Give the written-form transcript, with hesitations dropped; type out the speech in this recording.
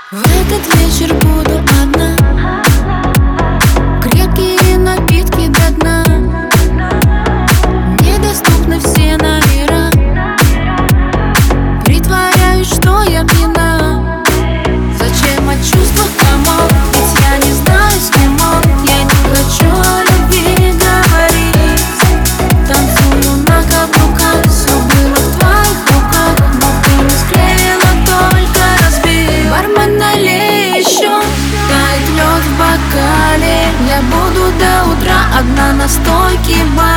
В этот вечер буду одна. Крепкие напитки до дна. Недоступны все номера. Притворяюсь, что я пьяна. Зачем о чувствах комок? Ведь я не знаю, с кем он. Я не хочу о любви говорить. Танцую на каблуках. Все было в твоих руках, но ты не склеила, только разбил. Бармен, налей еще. Тает лед в бокале. Я буду до утра одна на стойке бара.